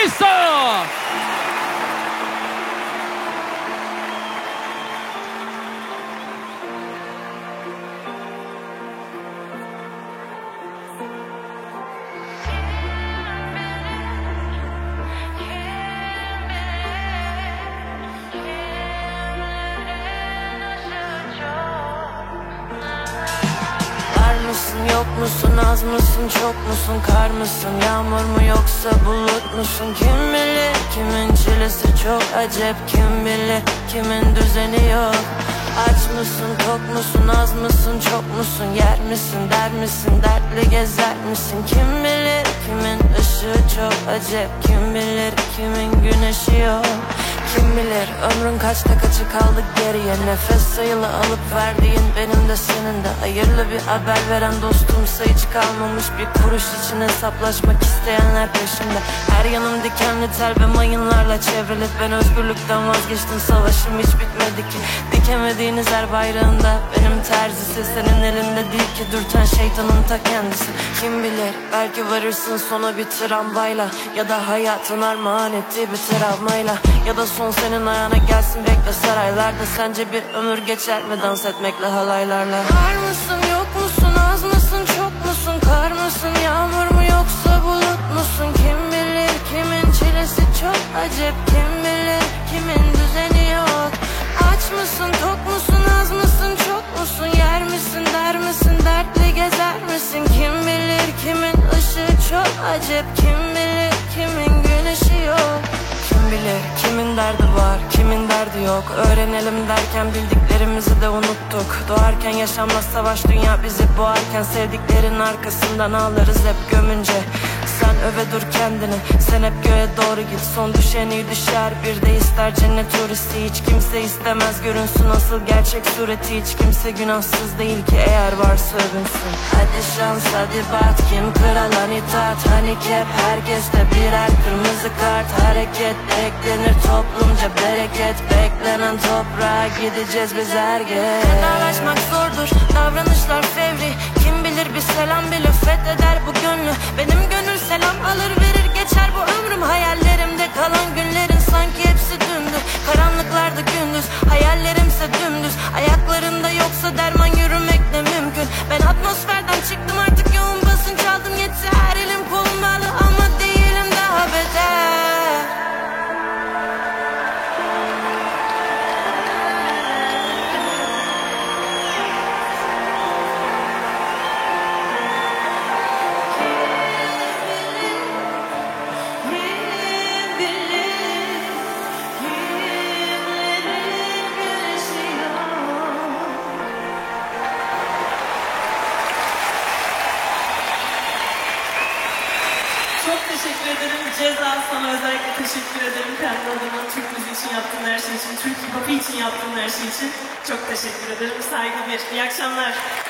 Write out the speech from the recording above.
Melisa. Yok musun, az mısın, çok musun, kar mısın, yağmur mu yoksa bulut musun? Kim bilir, kimin çilesi çok acep, kim bilir, kimin düzeni yok. Aç mısın, tok musun, az mısın, çok musun, yer misin, der misin, dertli gezer misin? Kim bilir, kimin ışığı çok acep, kim bilir, kimin güneşi yok. Kim bilir ömrün kaçta kaçı kaldı geriye, nefes sayılı alıp verdiğin benim de senin de. Hayırlı bir haber veren dostumsa hiç kalmamış, bir kuruş için hesaplaşmak isteyenler peşimde. Her yanım dikenli tel ve mayınlarla çevrili. Ben özgürlükten vazgeçtim, savaşım hiç bitmedi ki. Dikemediğiniz her bayrağında benim terzisi, senin elinde değil ki dürten şeytanın ta kendisi. Kim bilir belki varırsın sona bir tramvayla, ya da hayatın armağan ettiği bir travmayla, ya da son senin ayağına gelsin bekle saraylarda. Sence bir ömür geçer mi dans etmekle halaylarla? Var mısın, yok musun, az mısın, çok musun, kar mısın, yağmur mu yoksa bulut musun? Kim bilir, kimin çilesi çok acep, kim bilir, kimin düzeni yok. Aç mısın, tok musun, az mısın, çok musun, yer misin, der misin, dertli gezer misin? Kim bilir, kimin ışığı çok acep, kim bilir, kimin güneşi yok. Kim bilir kimin derdi var, kimin derdi yok. Öğrenelim derken bildiklerimizi de unuttuk. Doğarken yaşanmaz savaş, dünya bizi boğarken sevdiklerin arkasından ağlarız hep gömünce. Sen öve dur kendini, sen hep göğe doğru git. Son düşen iyi düşer, bir de ister cennet turisti. Hiç kimse istemez görünsün asıl gerçek sureti. Hiç kimse günahsız değil ki eğer varsa övünsün. Hadi şans, hadi bat, kim kralan itaat. Hani hep herkeste birer kırmızı kart. Hareket eklenir toplumca bereket. Beklenen toprağa gideceğiz biz her gün. Vedalaşmak zordur, davranışlar fevri. Kim bilir bir selam bile fetheder bu gönlü. Benim gönül selam alır verir geçer bu ömrüm. Hayallerimde kalan günlerin sanki hepsi dündü. Karanlıklarda gündüz, hayallerimse dümdüz. Ayaklarında yoksa derman yürümek ne mümkün. Ben atmosferden çıktım artık, yoğun basınç aldım yetse. Her elim kolum bağlı ama değilim daha beter. Çok teşekkür ederim. Ceza, sana özellikle teşekkür ederim. Kendi adıma Türk müziği için yaptığın her şey için, Türk hip hop'u için yaptığın her şey için çok teşekkür ederim. Saygı bir. İyi akşamlar.